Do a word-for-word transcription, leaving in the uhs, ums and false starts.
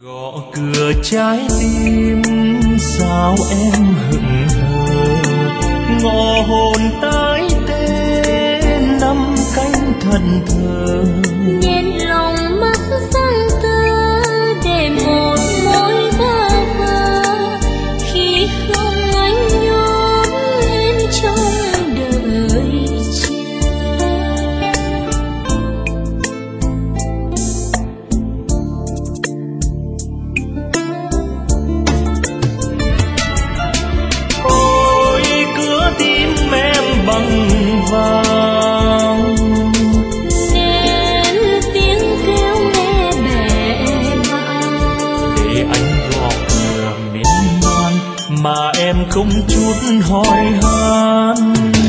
Gõ cửa trái tim sao em hững hờ, ngõ hồn tái tê năm cánh thần thờ. Nhện lòng mắt sáng tơ đêm một mối bơ vơ, khi không anh nhốt em trong đời chờ. Ôi cửa tim em bằng vàng, Nên tiếng kêu nghe bẽ bàng, để anh gõ cửa miên man mà em không chút hỏi han.